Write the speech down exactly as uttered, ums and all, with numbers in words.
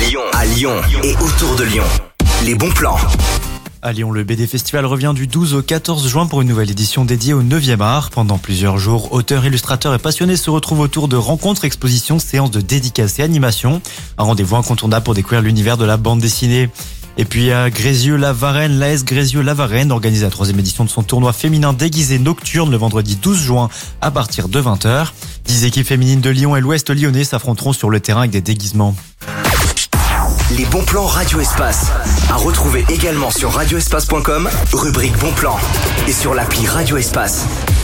Lyon, à Lyon et autour de Lyon. Les bons plans. À Lyon, le B D Festival revient du douze au quatorze juin pour une nouvelle édition dédiée au neuvième art. Pendant plusieurs jours, auteurs, illustrateurs et passionnés se retrouvent autour de rencontres, expositions, séances de dédicaces et animations. Un rendez-vous incontournable pour découvrir l'univers de la bande dessinée. Et puis à Grézieux-la-Varenne, l'A S Grézieux-la-Varenne organise la troisième édition de son tournoi féminin déguisé nocturne le vendredi douze juin à partir de vingt heures. Dix équipes féminines de Lyon et l'Ouest lyonnais s'affronteront sur le terrain avec des déguisements. Les bons plans Radio Espace. À retrouver également sur radio espace point com, rubrique bons plans. Et sur l'appli Radio Espace.